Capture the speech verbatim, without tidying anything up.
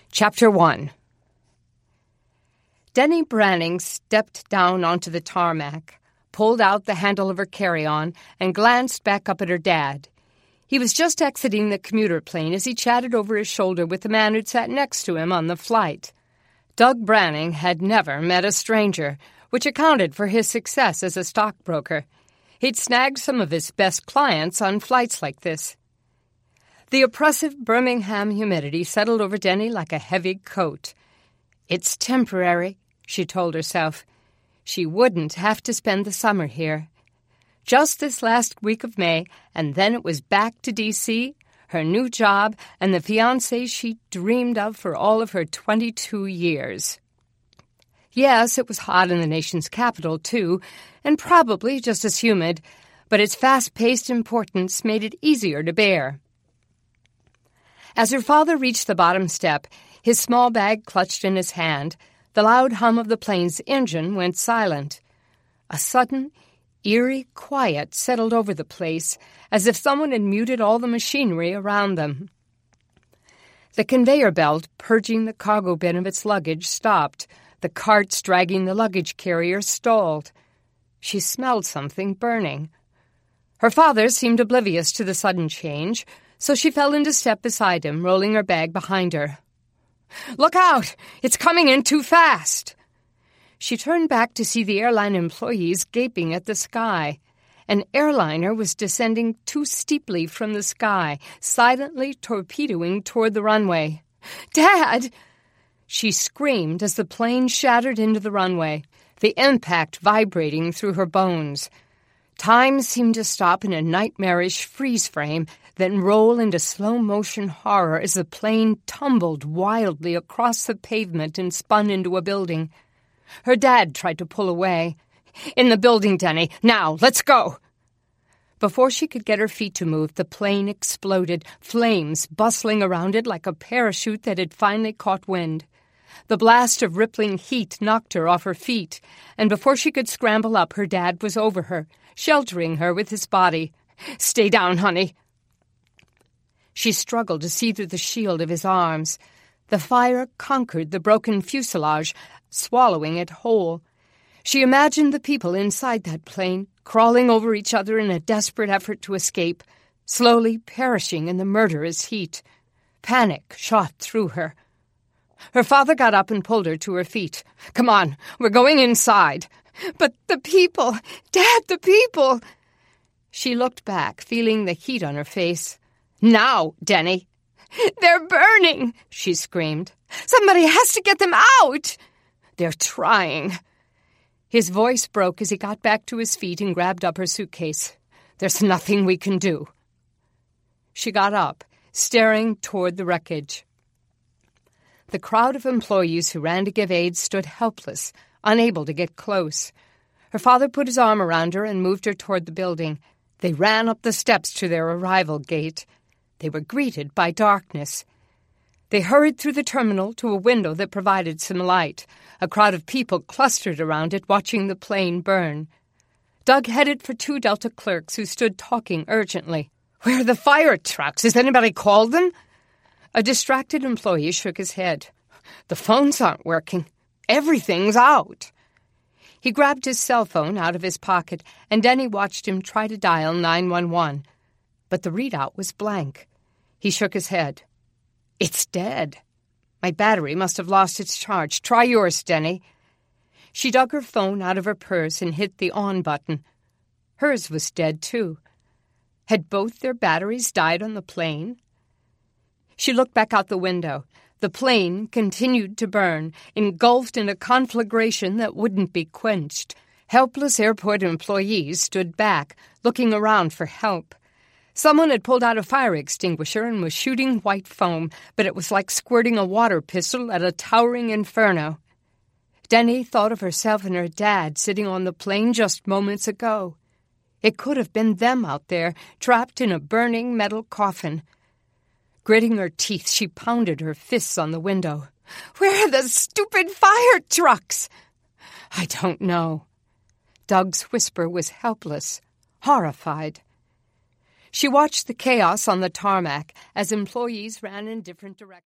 Chapter one. Denny Branning stepped down onto the tarmac, pulled out the handle of her carry-on, and glanced back up at her dad. He was just exiting the commuter plane as he chatted over his shoulder with the man who'd sat next to him on the flight. Doug Branning had never met a stranger, which accounted for his success as a stockbroker. He'd snagged some of his best clients on flights like this. The oppressive Birmingham humidity settled over Denny like a heavy coat. It's temporary, she told herself. She wouldn't have to spend the summer here. Just this last week of May, and then it was back to D C, her new job, and the fiancé she dreamed of for all of her twenty-two years. Yes, it was hot in the nation's capital, too, and probably just as humid, but its fast-paced importance made it easier to bear. As her father reached the bottom step, his small bag clutched in his hand, the loud hum of the plane's engine went silent. A sudden, eerie quiet settled over the place, as if someone had muted all the machinery around them. The conveyor belt purging the cargo bin of its luggage stopped. The carts dragging the luggage carrier stalled. She smelled something burning. Her father seemed oblivious to the sudden change, so she fell into step beside him, rolling her bag behind her. "Look out! It's coming in too fast!" She turned back to see the airline employees gaping at the sky. An airliner was descending too steeply from the sky, silently torpedoing toward the runway. "Dad!" She screamed as the plane shattered into the runway, the impact vibrating through her bones. Time seemed to stop in a nightmarish freeze frame, then roll into slow-motion horror as the plane tumbled wildly across the pavement and spun into a building. Her dad tried to pull away. "In the building, Denny. Now, let's go!" Before she could get her feet to move, the plane exploded, flames bustling around it like a parachute that had finally caught wind. The blast of rippling heat knocked her off her feet, and before she could scramble up, her dad was over her, sheltering her with his body. "Stay down, honey." She struggled to see through the shield of his arms. The fire conquered the broken fuselage, swallowing it whole. She imagined the people inside that plane, crawling over each other in a desperate effort to escape, slowly perishing in the murderous heat. Panic shot through her. Her father got up and pulled her to her feet. "Come on, we're going inside." "But the people! Dad, the people!" She looked back, feeling the heat on her face. "Now, Denny!" "They're burning!" she screamed. "Somebody has to get them out!" "They're trying." His voice broke as he got back to his feet and grabbed up her suitcase. "There's nothing we can do." She got up, staring toward the wreckage. The crowd of employees who ran to give aid stood helpless, unable to get close. Her father put his arm around her and moved her toward the building. They ran up the steps to their arrival gate. They were greeted by darkness. They hurried through the terminal to a window that provided some light. A crowd of people clustered around it, watching the plane burn. Doug headed for two Delta clerks who stood talking urgently. "Where are the fire trucks? Has anybody called them?" A distracted employee shook his head. "The phones aren't working. Everything's out." He grabbed his cell phone out of his pocket, and Denny watched him try to dial nine one one. But the readout was blank. He shook his head. "It's dead. My battery must have lost its charge. Try yours, Denny." She dug her phone out of her purse and hit the on button. Hers was dead, too. Had both their batteries died on the plane? She looked back out the window. The plane continued to burn, engulfed in a conflagration that wouldn't be quenched. Helpless airport employees stood back, looking around for help. Someone had pulled out a fire extinguisher and was shooting white foam, but it was like squirting a water pistol at a towering inferno. Denny thought of herself and her dad sitting on the plane just moments ago. It could have been them out there, trapped in a burning metal coffin. Gritting her teeth, she pounded her fists on the window. "Where are the stupid fire trucks?" "I don't know." Doug's whisper was helpless, horrified. She watched the chaos on the tarmac as employees ran in different directions.